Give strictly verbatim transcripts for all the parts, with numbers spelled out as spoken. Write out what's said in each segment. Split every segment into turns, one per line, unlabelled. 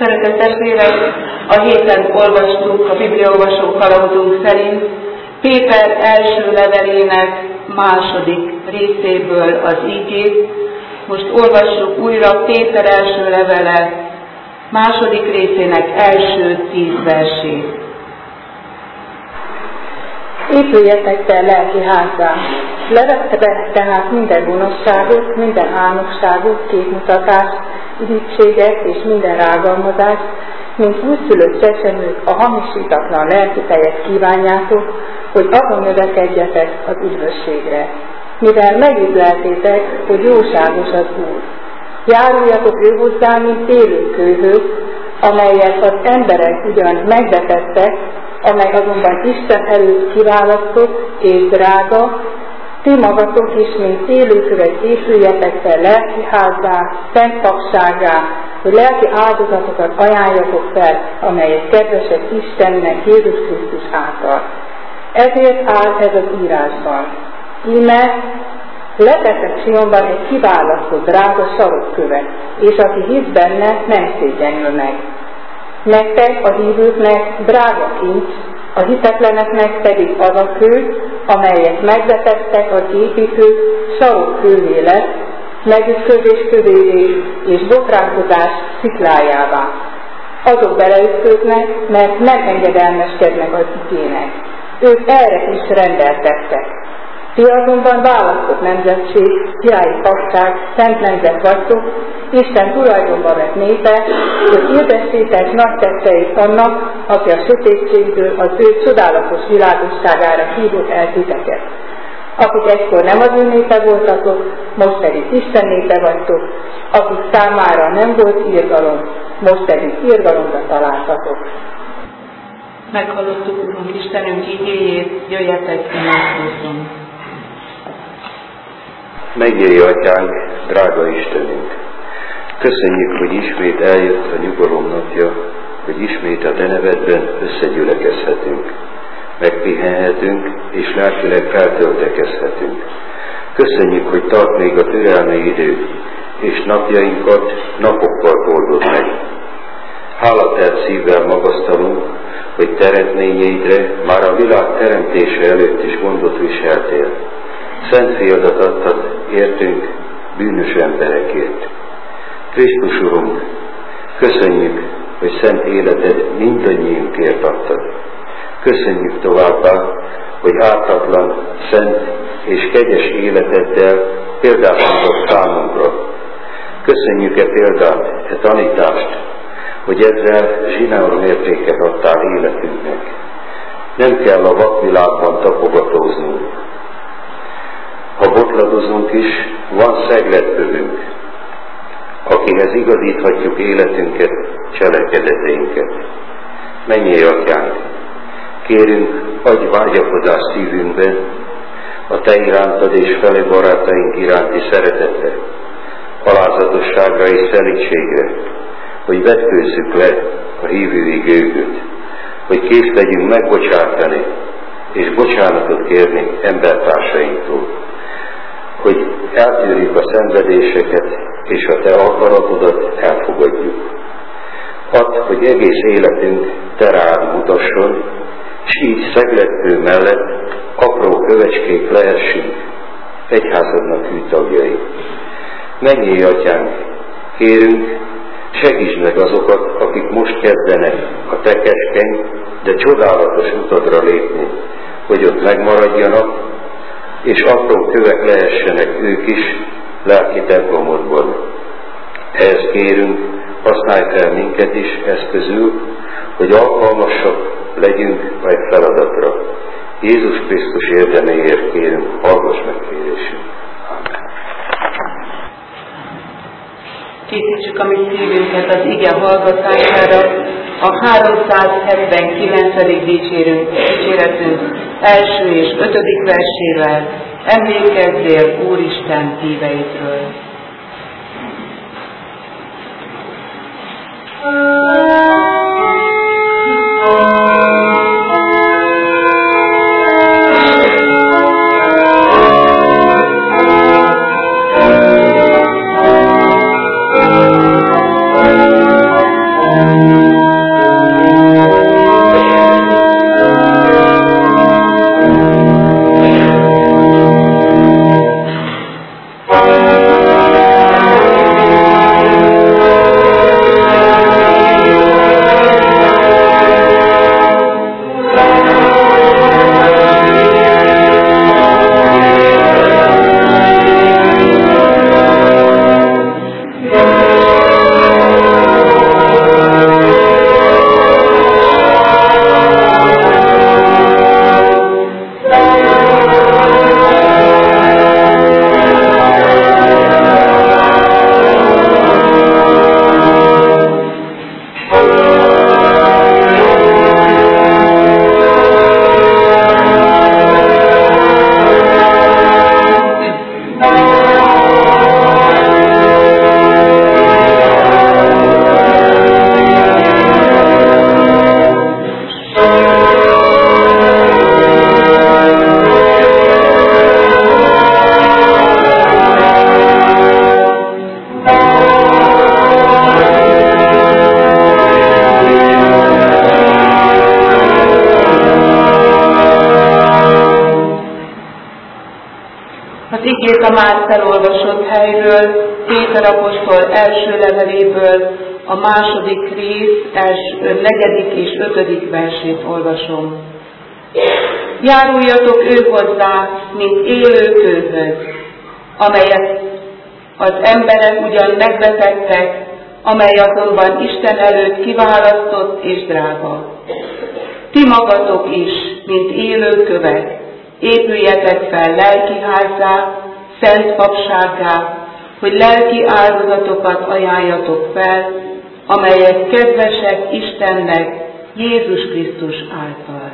Szeretett testvérek, a héten olvastuk a bibliaolvasó kalauzunk szerint Péter első levelének második részéből az ígét. Most olvassuk újra Péter első levele második részének első tíz versét.
Épüljetek te lelki házzá, levette be tehát minden gonoszságot, minden álnokságot, képmutatást, irítséget és minden rágalmazást, mint újszülött csecsemők a hamisítatlan lelki tejet kívánjátok, hogy azon növekedjetek az üdvösségre. Mivel megüzleltétek, hogy jóságos az Úr. Járuljatok ő hozzá, mint élő kőhöz, amelyet az emberek ugyan megvetettek, amely azonban Isten előtt kiválasztott és drága, ti magatok is, mint élőkövek épüljetek fel lelki házzá, szent papsággá, hogy lelki áldozatokat ajánljatok fel, amelyek kedvesek Istennek Jézus Krisztus által. Ezért áll ez az írásban. Íme leteszek Sionban egy kiválasztott drága sarokkövet, és aki hisz benne, nem szégyenül meg. Nektek, a hívőknek drága kincs, a hitetleneknek pedig az a kő, amelyet megvetettek az építők sarokkővé lett, megütközés kövévé és botránkozás sziklájává. Azok beleütköznek, mert nem engedelmeskednek az igének. Ők erre is rendeltettek. Ti azonban választott nemzetség, királyi papság, szent nemzet vagytok, Isten tulajdonba vett népe, hogy hirdessétek nagy tetteit annak, aki a sötétségből az ő csodálatos világosságára hívott el titeket. Akik egykor nem az ő népe voltatok, most pedig Isten népe vagytok, akik számára nem volt irgalom, most pedig irgalomra találtatok.
Meghallottuk, Urunk Istenünk igéjét, jöjjetek, imádkozzunk.
Megnyeri Atyánk, drága Istenünk! Köszönjük, hogy ismét eljött a nyugalom napja, hogy ismét a Te nevedben összegyülekezhetünk, megpihenhetünk és lelkileg feltöltekezhetünk. Köszönjük, hogy tart még a türelmi idő, és napjainkat napokkal oldod meg. Hálatelt szívvel magasztalunk, hogy teremtményeidre már a világ teremtése előtt is gondot viseltél. Szent fiadat adtad értünk, bűnös emberekért. Krisztus Urunk, köszönjük, hogy szent életed mindannyiunkért adtad. Köszönjük továbbá, hogy ártatlan, szent és kegyes életeddel példát adott számunkra. Köszönjük e példát, e tanítást, hogy ezzel zsináló mértéket adtál életünknek. Nem kell a vakvilágban tapogatóznunk. Ha botladozunk is, van szegletövünk, akihez igazíthatjuk életünket, cselekedeteinket. Menjél, Atyánk! Kérünk, adj vágyakozást szívünkbe, a Te irántad és fele barátaink iránti szeretetre, alázatosságra és szelídségre, hogy vetkőzzük le a hívői gőgöt, hogy kész legyünk megbocsátani és bocsánatot kérni embertársainktól, hogy eltűrjük a szenvedéseket és a Te akaratodat elfogadjuk. Add, hogy egész életünk Te rád mutasson, s így szegletkő mellett apró kövecskék lehessünk, egyházadnak hű tagjai. Menjél, Atyánk, kérünk, segítsd meg azokat, akik most kezdenek a Te keskeny, de csodálatos utadra lépni, hogy ott megmaradjanak, és apró kövek lehessenek ők is lelki templomodban. Ehhez kérünk, használj fel minket is eszközül, hogy alkalmasak legyünk a feladatra. Jézus Krisztus érdeméért kérünk, hallgass meg kérésünk. Amen.
Készítsük a mi szívünket az ige hallgatására, a háromszázhetvenkilencedik dicsérünk, dicséretünk első és ötödik versével. Emlékezzél Úristen híveidről.
Thank you.
igét a már felolvasott helyről, Péter apostol első leveléből, a második rész, első, negyedik és ötödik versét olvasom. Járuljatok ő hozzá, mint élő kőhöz, amelyet az emberek ugyan megvetettek, amely azonban Isten előtt kiválasztott és drága. Ti magatok is, mint élő kövek, épüljetek fel lelki házzá, szent papsággá, hogy lelki áldozatokat ajánljatok fel, amelyek kedvesek Istennek Jézus Krisztus által.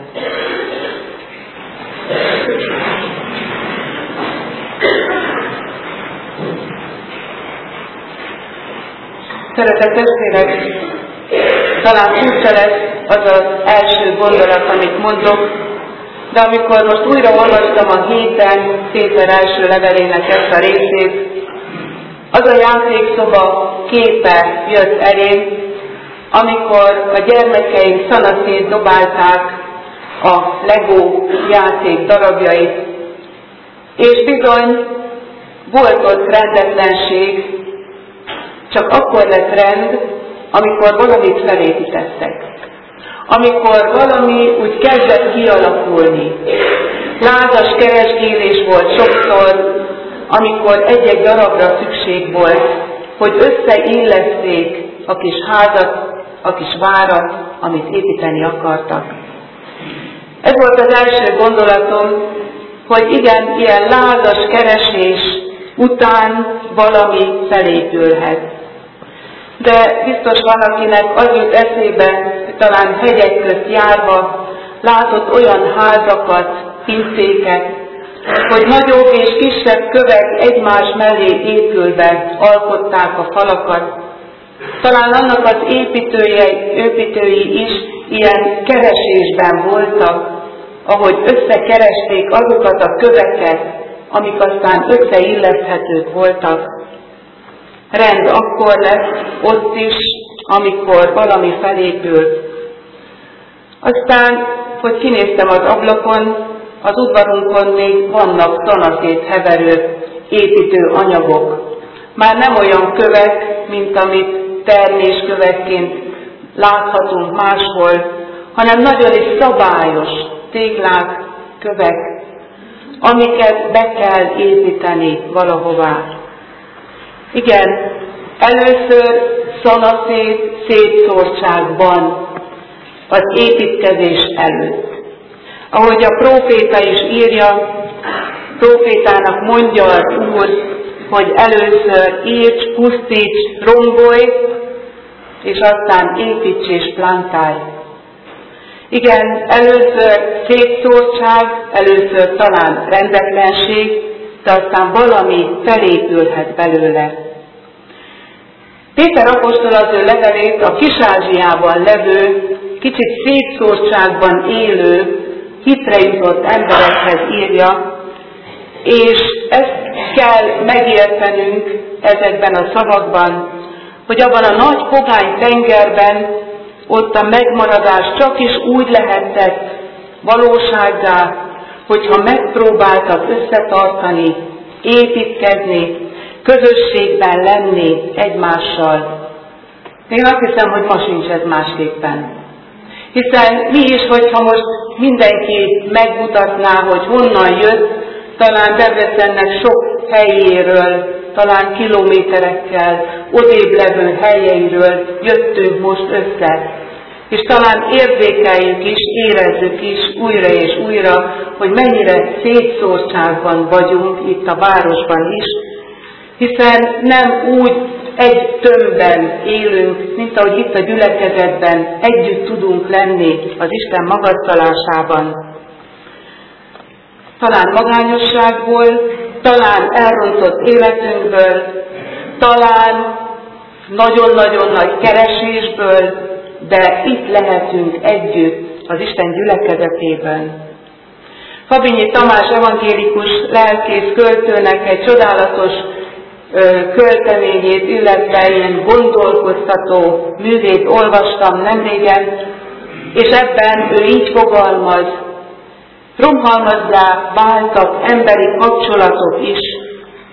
Szeretett testvérek, talán furcsa lesz az az első gondolat, amit mondok, de amikor most újra olvastam a héten Péter első levelének ezt a részét, az a játékszoba képe jött elém, amikor a gyermekeim szanaszét dobálták a Lego játék darabjait, és bizony volt ott rendetlenség, csak akkor lett rend, amikor valamit felépítettek. Amikor valami úgy kezdett kialakulni. Lázas keresgélés volt sokszor, amikor egy-egy darabra szükség volt, hogy összeilleszték a kis házat, a kis várat, amit építeni akartak. Ez volt az első gondolatom, hogy igen, ilyen lázas keresés után valami felépülhet. De biztos van, akinek az jut eszébe, talán hegyek közt járva, látott olyan házakat, pincéket, hogy nagyobb és kisebb kövek egymás mellé épülve alkották a falakat. Talán annak az építői, építői is ilyen keresésben voltak, ahogy összekeresték azokat a köveket, amik aztán összeilleszthetők voltak. Rend akkor lesz ott is, amikor valami felépül. Aztán, hogy kinéztem az ablakon, az udvarunkon még vannak szanaszét heverő építő anyagok. Már nem olyan kövek, mint amit terméskövekként láthatunk máshol, hanem nagyon is szabályos téglák, kövek, amiket be kell építeni valahová. Igen, először szanaszét szétszórtságban, az építkezés előtt. Ahogy a próféta is írja, prófétának mondja az Úr, hogy először írts, pusztíts, rombolj, és aztán építs és plántálj. Igen, először szétszórtság, először talán rendetlenség, de aztán valami felépülhet belőle. Péter apostol az ő levelét a Kis-Ázsiában levő, kicsit szétszórtságban élő, hitre jutott emberekhez írja, és ezt kell megértenünk ezekben a szavakban, hogy abban a nagy pogány tengerben ott a megmaradás csak is úgy lehetett valósággá, hogyha megpróbáltak összetartani, építkezni, közösségben lenni egymással. Én azt hiszem, hogy ma sincs ez másképpen. Hiszen mi is, hogyha most mindenki megmutatná, hogy honnan jött, talán Debrecennek sok helyéről, talán kilométerekkel, odébb levő helyeiről jöttünk most össze. És talán érzékeljük is, érezzük is újra és újra, hogy mennyire szétszórtságban vagyunk itt a városban is, hiszen nem úgy egy tömbben élünk, mint ahogy itt a gyülekezetben együtt tudunk lenni az Isten magasztalásában. Talán magányosságból, talán elrontott életünkből, talán nagyon-nagyon nagy keresésből, de itt lehetünk együtt az Isten gyülekezetében. Fabinyi Tamás evangélikus lelkész költőnek egy csodálatos ö, költeményét, illetve ilyen gondolkoztató művét olvastam nemrégen, és ebben ő így fogalmaz: romhalmazzá váltak emberi kapcsolatok is,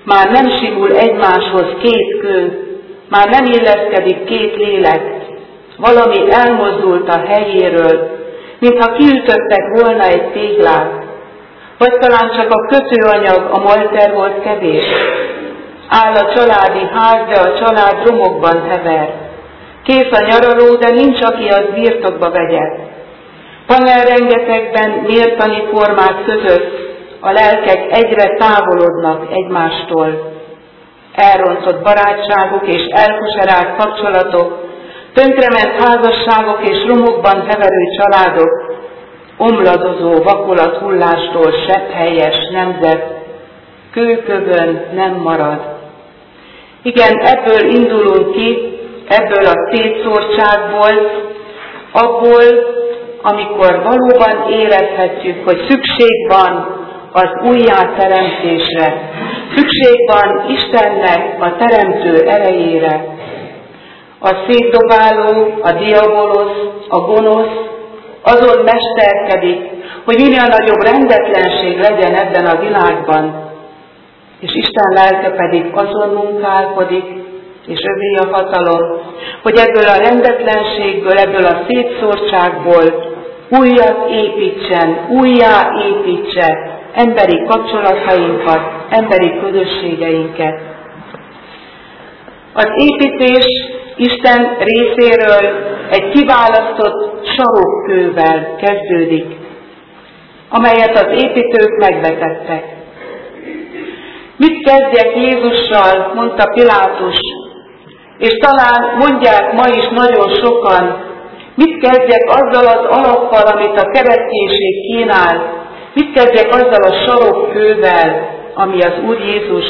Már nem simul egymáshoz két kő, már nem illeszkedik két lélek, valami elmozdult a helyéről, mintha kiütöttek volna egy téglát, vagy talán csak a kötőanyag, a molter volt kevés. Áll a családi ház, de a család romokban hever. Kész a nyaraló, de nincs, aki az birtokba vegye. Panel rengetegben mértani formák között a lelkek egyre távolodnak egymástól. Elrontott barátságok és elkoserált kapcsolatok, tönkrement házasságok és romokban heverő családok, omladozó vakolat hullástól sepphelyes nemzet, kőkövön nem marad. Igen, ebből indulunk ki, ebből a szétszórtságból, abból, amikor valóban érezhetjük, hogy szükség van az újjáteremtésre, szükség van Istennek a teremtő erejére. A szétdobáló, a diabolosz, a gonosz azon mesterkedik, hogy minél nagyobb rendetlenség legyen ebben a világban, és Isten lelke pedig azon munkálkodik, és övé a hatalom, hogy ebből a rendetlenségből, ebből a szétszórtságból újat építsen, újjáépítse emberi kapcsolatainkat, emberi közösségeinket. Az építés Isten részéről egy kiválasztott sarokkővel kezdődik, amelyet az építők megvetettek. Mit kezdjek Jézussal, mondta Pilátus, és talán mondják ma is nagyon sokan, mit kezdjek azzal az alappal, amit a kereszténység kínál, mit kezdjek azzal a sarokkővel, ami az Úr Jézus.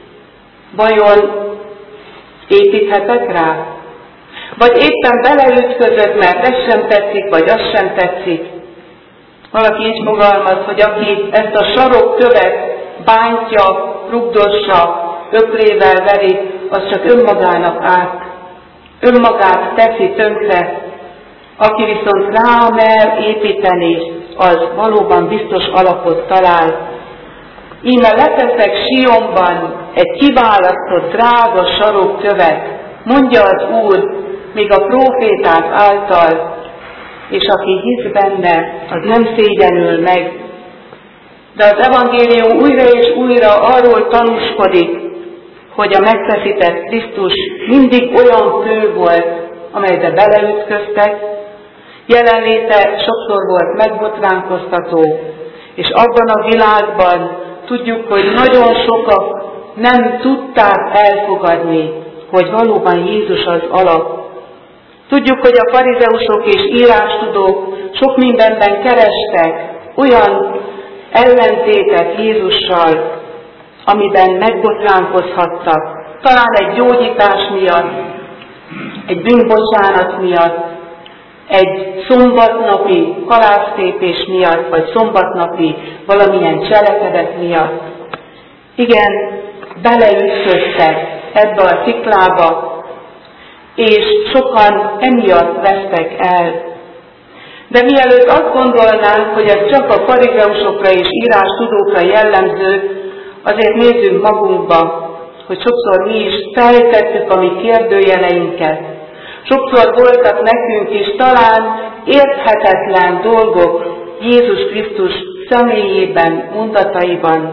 Vajon építhetek rá? Vagy éppen beleütközök, mert ez sem tetszik, vagy az sem tetszik? Valaki így fogalmaz, hogy aki ezt a sarokkövet bántja, rugdossa, öklével veri, az csak önmagának árt, önmagát teszi tönkre. Aki viszont rámer építeni, az valóban biztos alapot talál. Íme leteszek Sionban egy kiválasztott drága sarokkövet, mondja az Úr, még a próféták által, és aki hisz benne, az nem szégyenül meg. De az evangélium újra és újra arról tanúskodik, hogy a megfeszített Krisztus mindig olyan kő volt, amelybe beleütköztek, jelenléte sokszor volt megbotránkoztató, és abban a világban tudjuk, hogy nagyon sokak nem tudták elfogadni, hogy valóban Jézus az alap. Tudjuk, hogy a farizeusok és írástudók sok mindenben kerestek olyan ellentétet Jézussal, amiben megbotránkozhattak. Talán egy gyógyítás miatt, egy bűnbocsánat miatt, egy szombatnapi halásztépés miatt, vagy szombatnapi valamilyen cselekedet miatt. Igen, beleütköztek ebbe a sziklába, és sokan emiatt vesztek el. De mielőtt azt gondolnánk, hogy ez csak a farizeusokra és írástudókra jellemző, azért nézzünk magunkba, hogy sokszor mi is feltettük a mi kérdőjeleinket. Sokszor voltak nekünk is talán érthetetlen dolgok Jézus Krisztus személyében, mondataiban.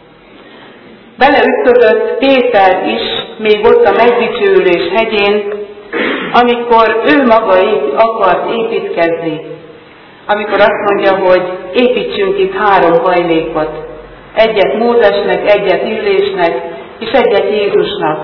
Beleütközött Péter is, még ott a megdicsőülés hegyén, amikor ő maga akart építkezni. Amikor azt mondja, hogy építsünk itt három hajlékot. Egyet Mózesnek, egyet Illésnek, és egyet Jézusnak.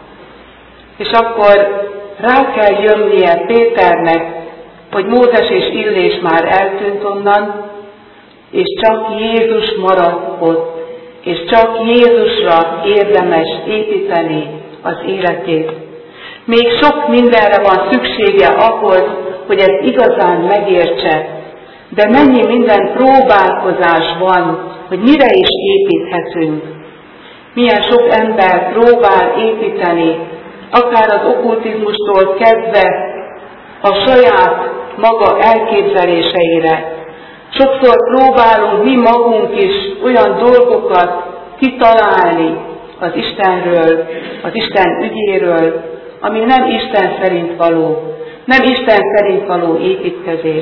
És akkor rá kell jönnie Péternek, hogy Mózes és Illés már eltűnt onnan, és csak Jézus maradt ott, és csak Jézusra érdemes építeni az életét. Még sok mindenre van szüksége ahhoz, hogy ezt igazán megértse, de mennyi minden próbálkozás van, hogy mire is építhetünk. Milyen sok ember próbál építeni, akár az okkultizmustól kezdve a saját maga elképzeléseire. Sokszor próbálunk mi magunk is olyan dolgokat kitalálni, az Istenről, az Isten ügyéről, ami nem Isten szerint való, nem Isten szerint való építkezés.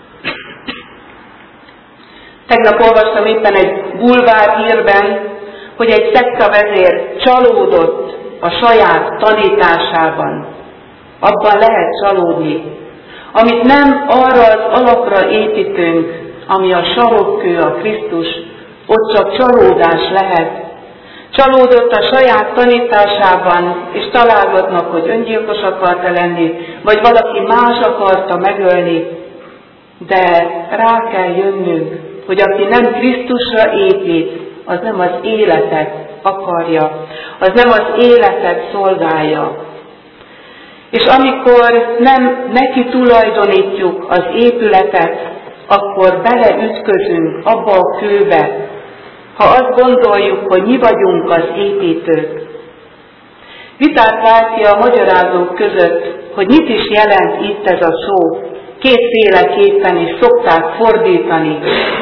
Tegnap olvastam éppen egy bulvár hírben, hogy egy szektavezér csalódott a saját tanításában. Abban lehet csalódni, amit nem arra az alapra építünk, ami a sarokkő, a Krisztus, ott csak csalódás lehet. Csalódott a saját tanításában, és találgatnak, hogy öngyilkos akarta lenni, vagy valaki más akarta megölni, de rá kell jönnünk, hogy aki nem Krisztusra épít, az nem az életet akarja, az nem az életet szolgálja. És amikor nem neki tulajdonítjuk az épületet, akkor beleütközünk abba a kőbe, ha azt gondoljuk, hogy mi vagyunk az építők. Vitát vált ki a magyarázók között, hogy mit is jelent itt ez a szó. Kétféleképpen is szokták fordítani.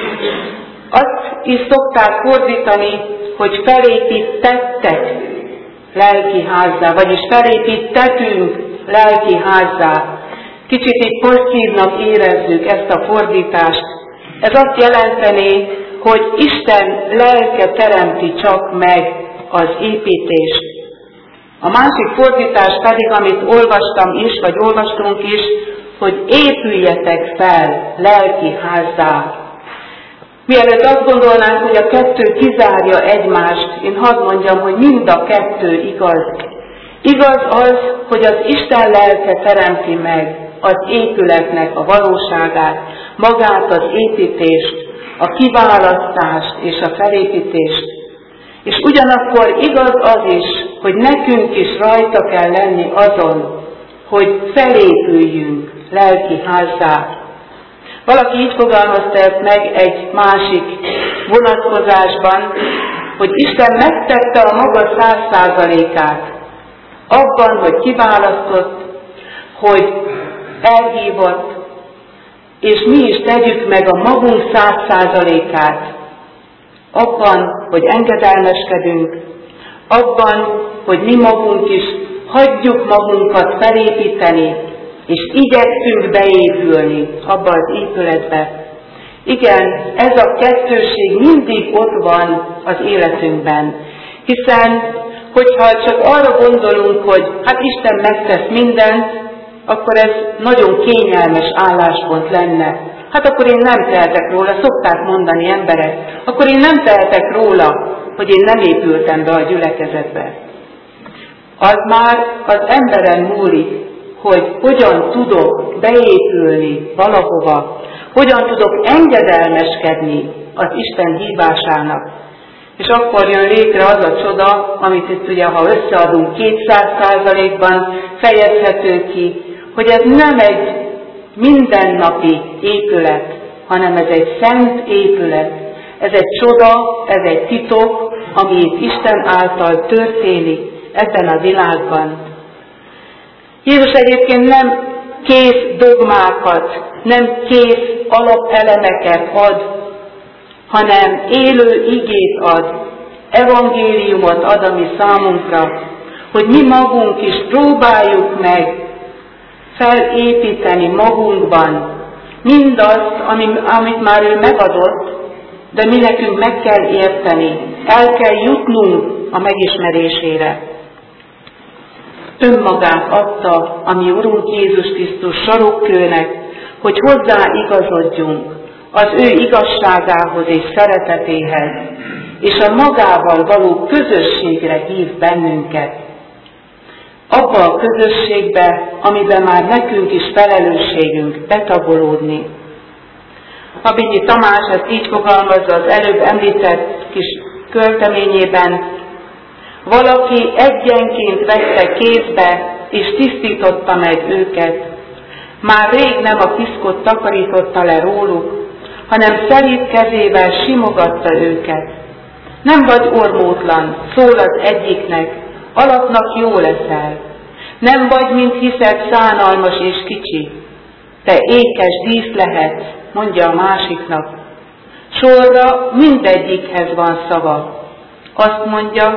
Azt is szokták fordítani, hogy felépítettek lelki házzá, vagyis felépítettünk lelki házzá. Kicsit így passzívnak érezzük ezt a fordítást. Ez azt jelenteni, hogy Isten lelke teremti csak meg az építést. A másik fordítás pedig, amit olvastam is, vagy olvastunk is, hogy épüljetek fel lelki házzá. Mielőtt azt gondolnánk, hogy a kettő kizárja egymást, én hadd mondjam, hogy mind a kettő igaz. Igaz az, hogy az Isten lelke teremti meg az épületnek a valóságát, magát az építést, a kiválasztást és a felépítést. És ugyanakkor igaz az is, hogy nekünk is rajta kell lenni azon, hogy felépüljünk lelki házzá. Valaki így fogalmazta ezt meg egy másik vonatkozásban, hogy Isten megtette a maga száz százalékát abban, hogy kiválasztott, hogy elhívott, és mi is tegyük meg a magunk száz százalékát abban, hogy engedelmeskedünk, abban, hogy mi magunk is hagyjuk magunkat felépíteni, és igyekszünk beépülni abba az épületbe. Igen, ez a kettőség mindig ott van az életünkben, hiszen hogyha csak arra gondolunk, hogy hát Isten megtesz mindent, akkor ez nagyon kényelmes álláspont lenne. Hát akkor én nem tehetek róla, szokták mondani emberek, akkor én nem tehetek róla, hogy én nem épültem be a gyülekezetbe. Az már az emberen múlik, hogy hogyan tudok beépülni valahova, hogyan tudok engedelmeskedni az Isten hívásának. És akkor jön létre az a csoda, amit itt ugye, ha összeadunk kétszáz százalékban fejezhető ki, hogy ez nem egy mindennapi épület, hanem ez egy szent épület. Ez egy csoda, ez egy titok, ami itt Isten által történik ebben a világban. Jézus egyébként nem kész dogmákat, nem kész alapelemeket ad, hanem élő igét ad, evangéliumot ad a mi számunkra, hogy mi magunk is próbáljuk meg felépíteni magunkban mindazt, amit már ő megadott, de mi nekünk meg kell érteni, el kell jutnunk a megismerésére. Önmagát adta a mi Urunk Jézus Krisztus sarokkőnek, hogy hozzá igazodjunk az ő igazságához és szeretetéhez, és a magával való közösségre hív bennünket. Abba a közösségbe, amiben már nekünk is felelősségünk betagolódni. Habinyi Tamás ezt így fogalmazza az előbb említett kis költeményében: valaki egyenként vette kézbe, és tisztította meg őket. Már rég nem a piszkot takarította le róluk, hanem szelíd kezével simogatta őket. Nem vagy ormótlan, szól az egyiknek, alapnak jó leszel. Nem vagy, mint hiszed, szánalmas és kicsi. Te ékes dísz lehetsz, mondja a másiknak. Sorra mindegyikhez van szava. Azt mondja,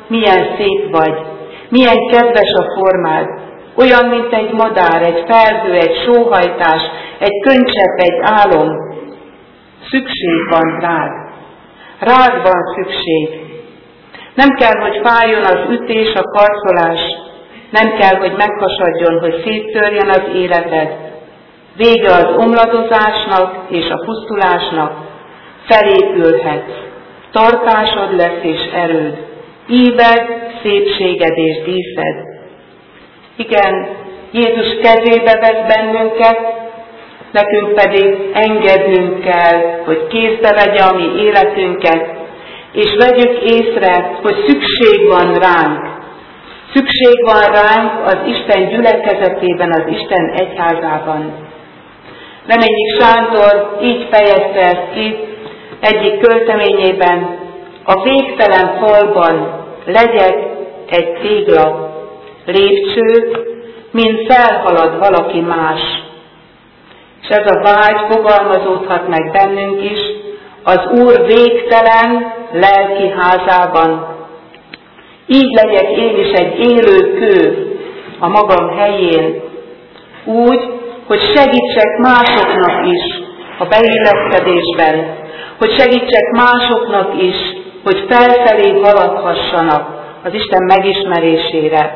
milyen szép vagy, milyen kedves a formád, olyan, mint egy madár, egy felhő, egy sóhajtás, egy könycsepp, egy álom. Szükség van rád. Rád van szükség. Nem kell, hogy fájjon az ütés, a karcolás. Nem kell, hogy meghasadjon, hogy széttörjön az életed. Vége az omladozásnak és a pusztulásnak. Felépülhetsz. Tartásod lesz és erőd. Íved, szépséged és díszed. Igen, Jézus kezébe vesz bennünket, nekünk pedig engednünk kell, hogy kézbe vegye a mi életünket, és vegyük észre, hogy szükség van ránk. Szükség van ránk az Isten gyülekezetében, az Isten egyházában. Reményik Sándor így fejezte ezt ki egyik költeményében: a végtelen falban legyek egy tégla, lépcső, mint felhalad valaki más. És ez a vágy fogalmazódhat meg bennünk is az Úr végtelen lelki házában. Így legyek én is egy élő kő a magam helyén, úgy, hogy segítsek másoknak is a beilleszkedésben, hogy segítsek másoknak is, hogy felfelé haladhassanak az Isten megismerésére.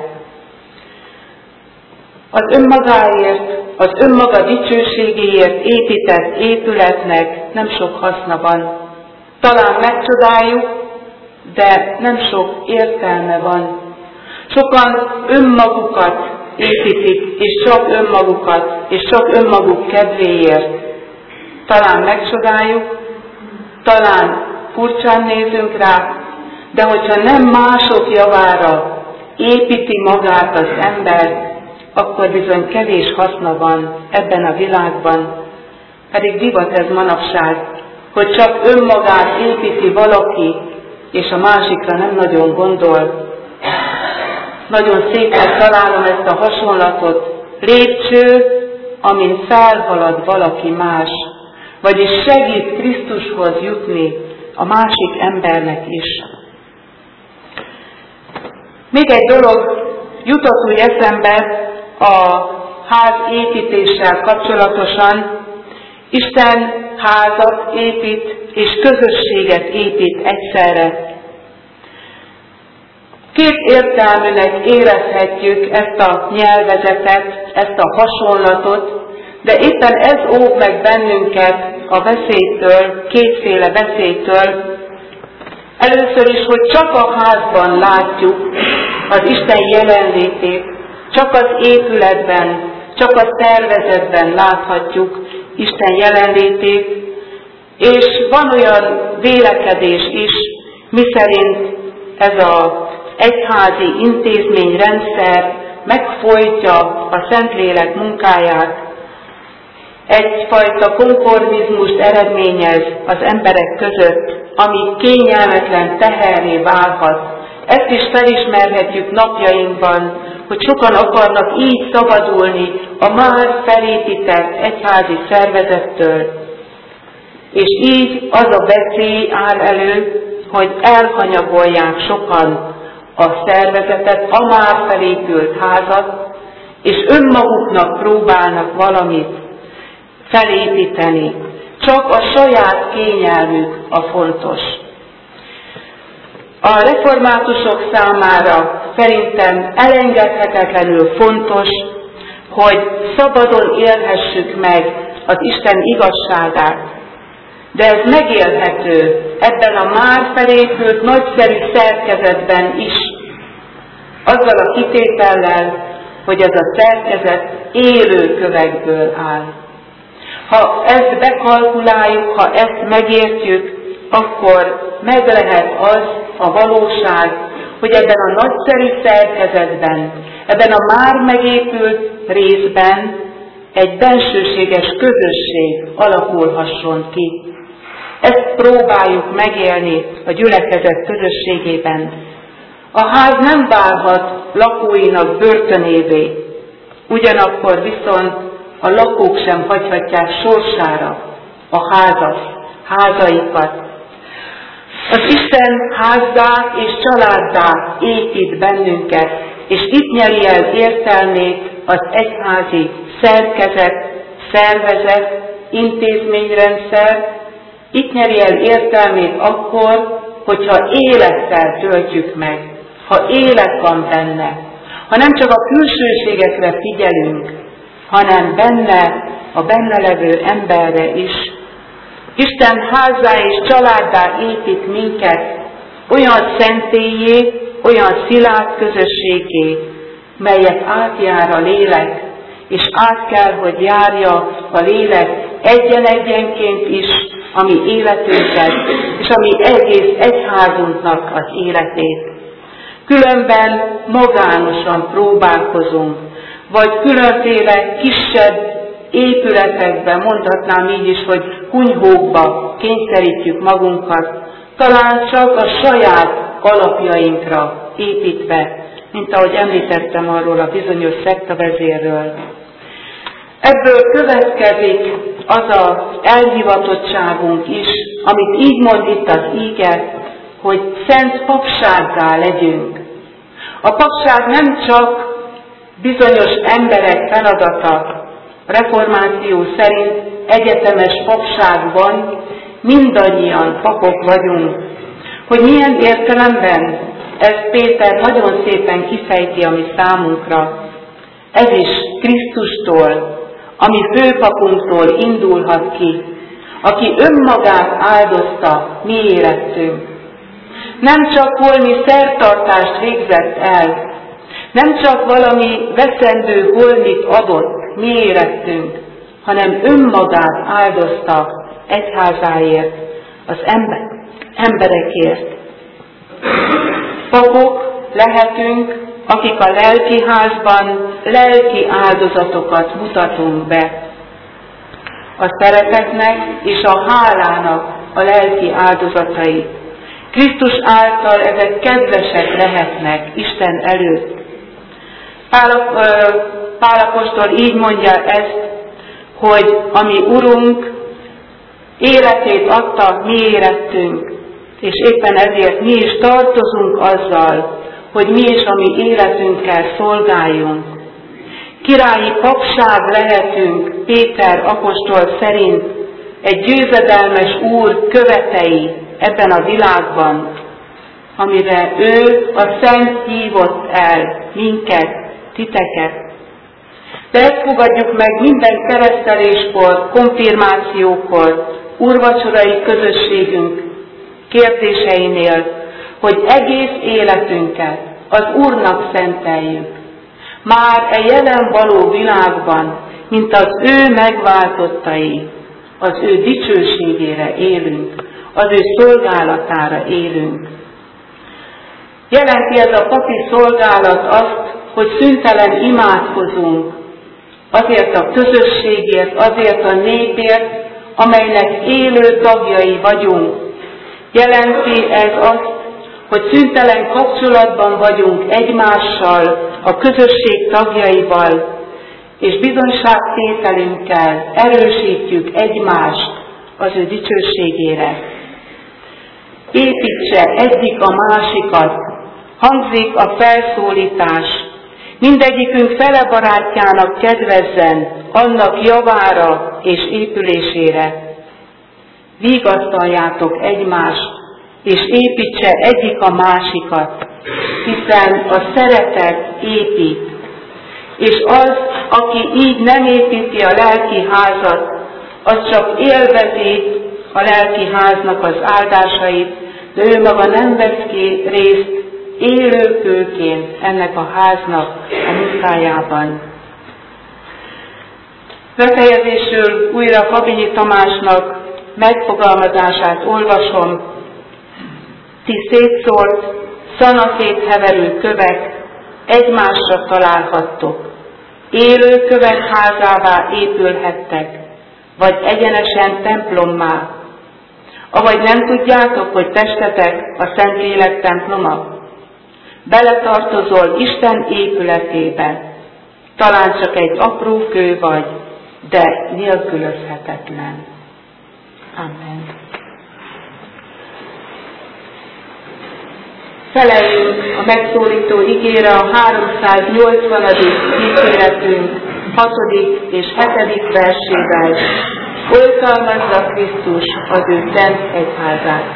Az önmagáért, az önmaga dicsőségéért épített épületnek nem sok haszna van. Talán megcsodáljuk, de nem sok értelme van. Sokan önmagukat építik, és csak önmagukat, és csak önmaguk kedvéért. Talán megcsodáljuk, talán furcsán nézünk rá, de hogyha nem mások javára építi magát az ember, akkor bizony kevés haszna van ebben a világban. Pedig divat ez manapság, hogy csak önmagát építi valaki, és a másikra nem nagyon gondol. Nagyon szépen találom ezt a hasonlatot. Lépcső, amin felhalad valaki más, vagyis segít Krisztushoz jutni a másik embernek is. Még egy dolog jutott úgy eszembe a ház építéssel kapcsolatosan. Isten házat épít és közösséget épít egyszerre. Két értelműnek érezhetjük ezt a nyelvezetet, ezt a hasonlatot, de éppen ez óv meg bennünket a veszélytől, kétféle veszélytől. Először is, hogy csak a házban látjuk az Isten jelenlétét, csak az épületben, csak a szervezetben láthatjuk Isten jelenlétét, és van olyan vélekedés is, miszerint ez az egyházi intézményrendszer megfojtja a Szentlélek munkáját, egyfajta konformizmust eredményez az emberek között, ami kényelmetlen teherré válhat. Ezt is felismerhetjük napjainkban, hogy sokan akarnak így szabadulni a már felépített egyházi szervezettől. És így az a veszély áll elő, hogy elhanyagolják sokan a szervezetet, a már felépült házat, és önmaguknak próbálnak valamit felépíteni. Csak a saját kényelmük a fontos. A reformátusok számára szerintem elengedhetetlenül fontos, hogy szabadon élhessük meg az Isten igazságát. De ez megélhető ebben a már felépült nagyszerű szerkezetben is, azzal a kitétellel, hogy ez a szerkezet élő kövekből áll. Ha ezt bekalkuláljuk, ha ezt megértjük, akkor meg lehet az a valóság, hogy ebben a nagyszerű szerkezetben, ebben a már megépült részben egy bensőséges közösség alakulhasson ki. Ezt próbáljuk megélni a gyülekezet közösségében. A ház nem válhat lakóinak börtönévé, ugyanakkor viszont a lakók sem hagyhatják sorsára a házas, házaikat. Az Isten házzá és családdá épít bennünket, és itt nyeri el értelmét az egyházi szerkezet, szervezet, intézményrendszer, itt nyeri el értelmét akkor, hogyha élettel töltjük meg, ha élet van benne, ha nem csak a külsőségekre figyelünk, hanem benne, a benne levő emberre is. Isten házzá és családdá épít minket, olyan szentélyé, olyan szilárd közösségé, melyet átjár a lélek, és át kell, hogy járja a lélek egyen-egyenként is a mi életünket, és a mi egész egyházunknak az életét. Különben magánosan próbálkozunk, vagy különféle kisebb épületekben, mondhatnám így is, hogy kunyhókba kényszerítjük magunkat, talán csak a saját alapjainkra építve, mint ahogy említettem arról a bizonyos szektavezérről. Ebből következik az az elhivatottságunk is, amit így mond itt az íge, hogy szent papsággá legyünk. A papság nem csak bizonyos emberek feladata, reformáció szerint egyetemes papságban mindannyian papok vagyunk. Hogy milyen értelemben, ez Péter nagyon szépen kifejti a mi számunkra. Ez is Krisztustól, a mi főpapunktól indulhat ki, aki önmagát áldozta mi érettünk. Nem csak holmi szertartást végzett el, nem csak valami veszendő holmit adott mi érettünk, hanem önmagát áldozta egyházáért, az ember, emberekért. Papok lehetünk, akik a lelki házban lelki áldozatokat mutatunk be. A szeretetnek és a hálának a lelki áldozatai. Krisztus által ezek kedvesek lehetnek Isten előtt. Pál, Pál apostol így mondja ezt, hogy a mi Urunk életét adta mi érettünk, és éppen ezért mi is tartozunk azzal, hogy mi is a mi életünkkel szolgáljunk. Királyi papság lehetünk Péter apostol szerint, egy győzedelmes Úr követei ebben a világban, amire ő a Szent hívott el minket, titeket. De ezt fogadjuk meg minden kereszteléskor, konfirmációkor, úrvacsorai közösségünk kérdéseinél, hogy egész életünket az Úrnak szenteljük. Már e jelen való világban, mint az ő megváltottai, az ő dicsőségére élünk, az ő szolgálatára élünk. Jelenti ez a papi szolgálat azt, hogy szüntelen imádkozunk azért a közösségért, azért a népért, amelynek élő tagjai vagyunk. Jelenti ez azt, hogy szüntelen kapcsolatban vagyunk egymással, a közösség tagjaival, és bizonyságtételünkkel erősítjük egymást az ő dicsőségére. Építse egyik a másikat, hangzik a felszólítás, mindegyikünk fele barátjának kedvezzen, annak javára és épülésére. Vigasztaljátok egymást, és építse egyik a másikat, hiszen a szeretet épít. És az, aki így nem építi a lelki házat, az csak élvezi a lelki háznak az áldásait, de ő maga nem vesz ki részt élőkőként ennek a háznak a munkájában. Befejezésül újra Fabinyi Tamásnak megfogalmazását olvasom. Ti szétszórt, szanaszét heverő kövek, egymásra találhattok. Élő kövek házává épülhettek, vagy egyenesen templommá. Avagy nem tudjátok, hogy testetek a Szentlélek temploma? Beletartozol Isten épületébe. Talán csak egy apró kő vagy, de nélkülözhetetlen. Amen. Feleljünk a megszólító igére a háromszáznyolcvanadik dicséretünk hatodik és hetedik versével. Oltalmazza Krisztus az ő szent egyházát.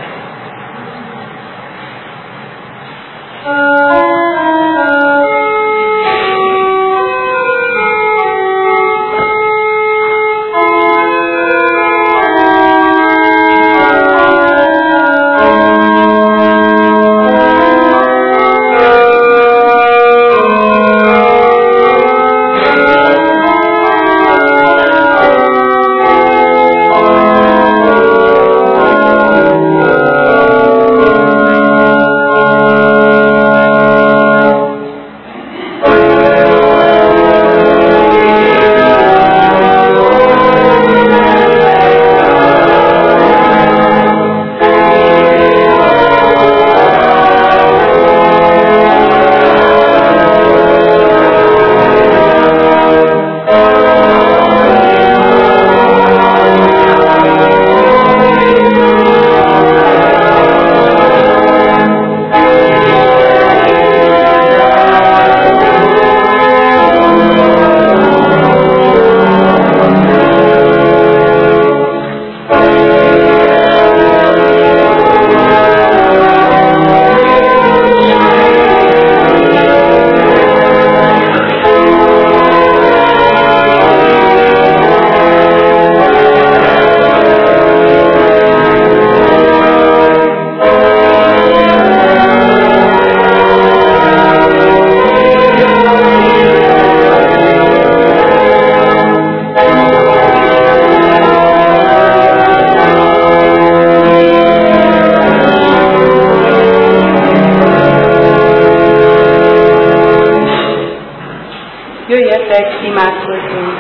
Jöjjetek, imádkozzunk!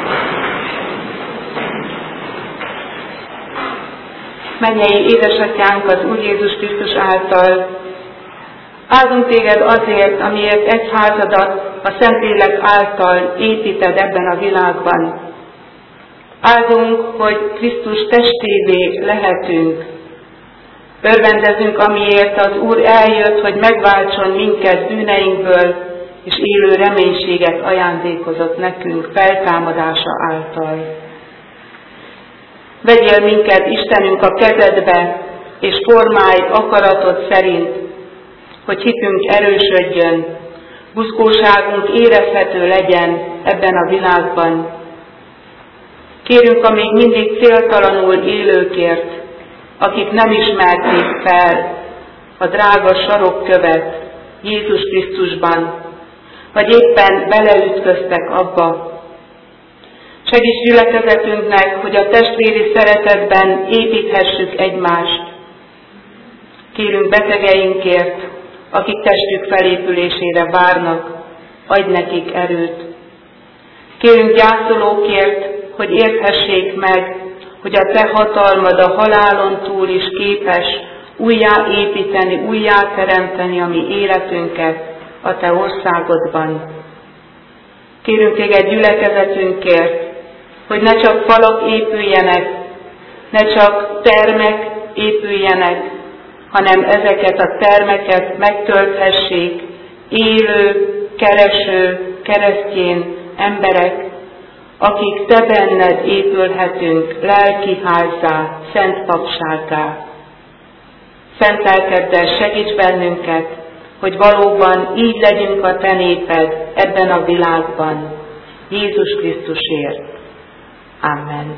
Mennyei édesatyánk az Úr Jézus Krisztus által, áldunk téged azért, amiért egyházadat a Szentlélek által építed ebben a világban. Áldunk, hogy Krisztus testévé lehetünk. Örvendezünk, amiért az Úr eljött, hogy megváltson minket bűneinkből, és élő reménységet ajándékozott nekünk feltámadása által. Vegyél minket, Istenünk, a kezedbe, és formálj akaratod szerint, hogy hitünk erősödjön, buzgóságunk érezhető legyen ebben a világban. Kérünk a még mindig céltalanul élőkért, akik nem ismerték fel a drága sarokkövet Jézus Krisztusban, vagy éppen beleütköztek abba. Segíts gyülekezetünknek, hogy a testvéri szeretetben építhessük egymást. Kérünk betegeinkért, akik testük felépülésére várnak, adj nekik erőt. Kérünk gyászolókért, hogy érthessék meg, hogy a te hatalmad a halálon túl is képes újjáépíteni, újjáteremteni a mi életünket a te országodban. Kérünk téged gyülekezetünkért, hogy ne csak falak épüljenek, ne csak termek épüljenek, hanem ezeket a termeket megtölthessék élő, kereső, keresztjén emberek, akik te benned épülhetünk lelki házzá, szent papsággá. Szent lelkeddel segíts bennünket, hogy valóban így legyünk a te néped ebben a világban, Jézus Krisztusért. Amen.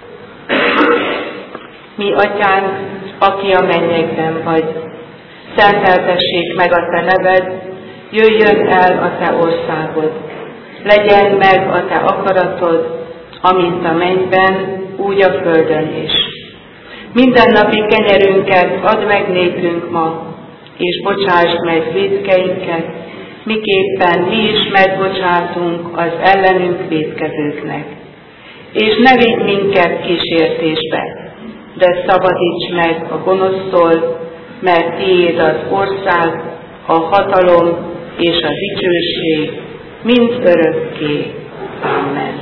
Mi atyánk, aki a mennyekben vagy, szenteltessék meg a te neved, jöjjön el a te országod, legyen meg a te akaratod, amint a mennyben, úgy a földön is. Mindennapi kenyerünket add meg nékünk ma, és bocsásd meg vétkeinket, miképpen mi is megbocsátunk az ellenünk vétkezőknek. És ne vigy minket kísértésbe, de szabadíts meg a gonosztól, mert tiéd az ország, a hatalom és a dicsőség, mind örökké. Amen.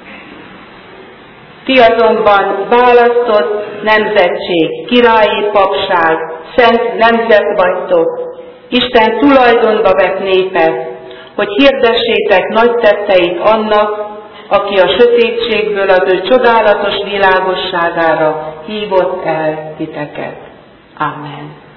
Ti azonban választott nemzetség, királyi papság, szent nemzet vagytok, Isten tulajdonba vett népe, hogy hirdessétek nagy tetteit annak, aki a sötétségből az ő csodálatos világosságára hívott el titeket. Amen.